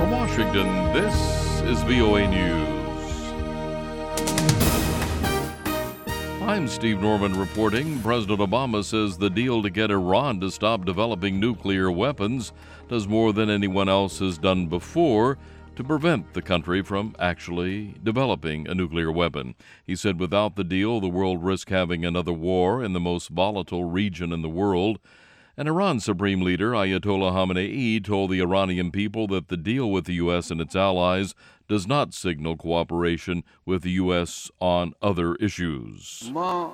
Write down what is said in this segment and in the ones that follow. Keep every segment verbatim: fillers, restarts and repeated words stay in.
From Washington, this is V O A News. I'm Steve Norman reporting. President Obama says the deal to get Iran to stop developing nuclear weapons does more than anyone else has done before to prevent the country from actually developing a nuclear weapon. He said without the deal, the world risks having another war in the most volatile region in the world. And Iran's Supreme Leader Ayatollah Khamenei told the Iranian people that the deal with the U S and its allies does not signal cooperation with the U S on other issues.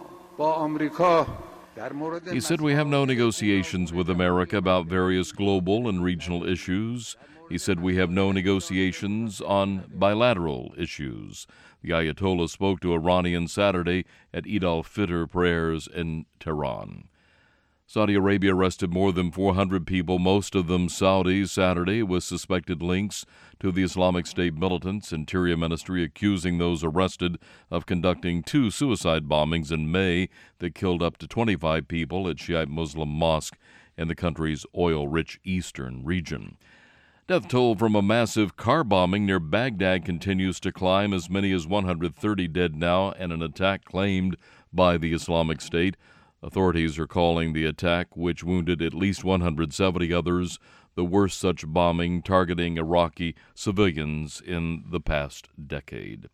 He said we have no negotiations with America about various global and regional issues. He said we have no negotiations on bilateral issues. The Ayatollah spoke to Iranians Saturday at Eid al-Fitr prayers in Tehran. Saudi Arabia arrested more than four hundred people, most of them Saudis, Saturday, with suspected links to the Islamic State militants. Interior Ministry accusing those arrested of conducting two suicide bombings in May that killed up to twenty-five people at Shiite Muslim mosque in the country's oil-rich eastern region. Death toll from a massive car bombing near Baghdad continues to climb, as many as one hundred thirty dead now, and an attack claimed by the Islamic State. Authorities are calling the attack, which wounded at least one hundred seventy others, the worst such bombing targeting Iraqi civilians in the past decade.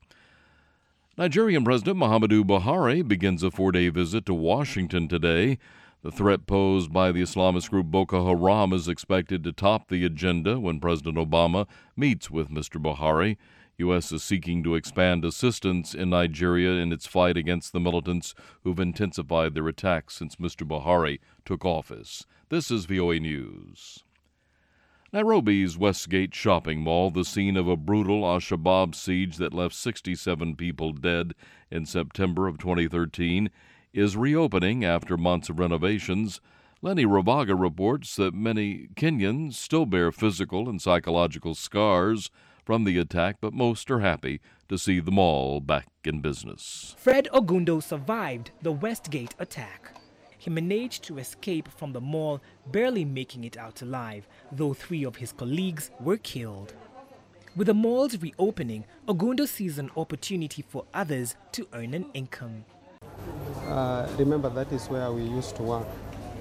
Nigerian President Muhammadu Buhari begins a four-day visit to Washington today. The threat posed by the Islamist group Boko Haram is expected to top the agenda when President Obama meets with Mister Buhari. U S is seeking to expand assistance in Nigeria in its fight against the militants who've intensified their attacks since Mister Buhari took office. This is V O A News. Nairobi's Westgate shopping mall, the scene of a brutal al-Shabaab siege that left sixty-seven people dead in September of twenty thirteen, is reopening after months of renovations. Lenny Ravaga reports that many Kenyans still bear physical and psychological scars from the attack, but most are happy to see the mall back in business. Fred Ogundo survived the Westgate attack. He managed to escape from the mall, barely making it out alive, though three of his colleagues were killed. With the mall's reopening, Ogundo sees an opportunity for others to earn an income. Uh, remember, that is where we used to work.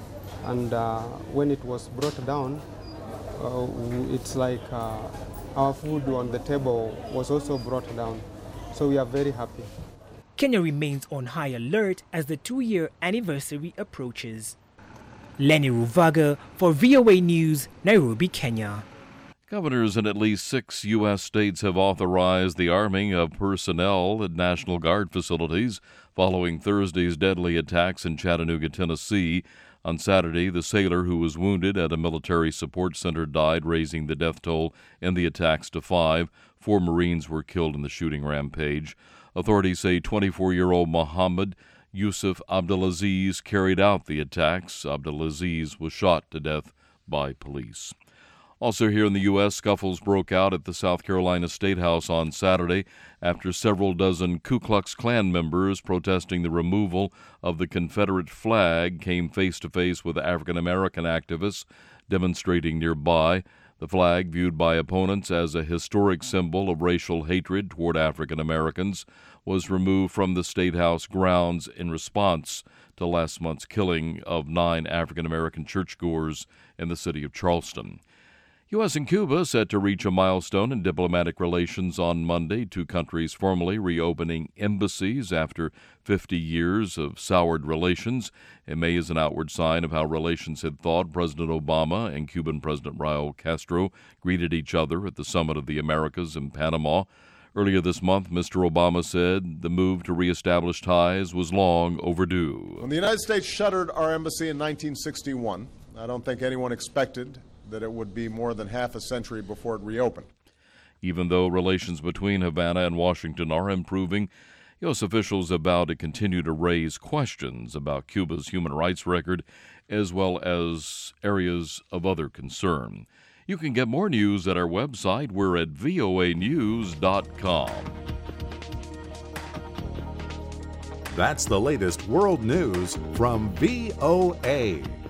And uh, when it was brought down, uh, it's like uh, our food on the table was also brought down. So we are very happy. Kenya remains on high alert as the two-year anniversary approaches. Lenny Ruvaga for V O A News, Nairobi, Kenya. Governors in at least six U S states have authorized the arming of personnel at National Guard facilities following Thursday's deadly attacks in Chattanooga, Tennessee. On Saturday, the sailor who was wounded at a military support center died, raising the death toll in the attacks to five. Four Marines were killed in the shooting rampage. Authorities say twenty-four-year-old Mohammed Yusuf Abdulaziz carried out the attacks. Abdulaziz was shot to death by police. Also here in the U S, scuffles broke out at the South Carolina State House on Saturday after several dozen Ku Klux Klan members protesting the removal of the Confederate flag came face-to-face with African-American activists demonstrating nearby. The flag, viewed by opponents as a historic symbol of racial hatred toward African Americans, was removed from the State House grounds in response to last month's killing of nine African American churchgoers in the city of Charleston. U S and Cuba set to reach a milestone in diplomatic relations on Monday, two countries formally reopening embassies after fifty years of soured relations. It may is an outward sign of how relations had thawed. President Obama and Cuban President Raul Castro greeted each other at the Summit of the Americas in Panama. Earlier this month, Mister Obama said the move to reestablish ties was long overdue. When the United States shuttered our embassy in nineteen sixty-one, I don't think anyone expected that it would be more than half a century before it reopened. Even though relations between Havana and Washington are improving, U S officials have vowed to continue to raise questions about Cuba's human rights record as well as areas of other concern. You can get more news at our website. We're at V O A news dot com. That's the latest world news from V O A.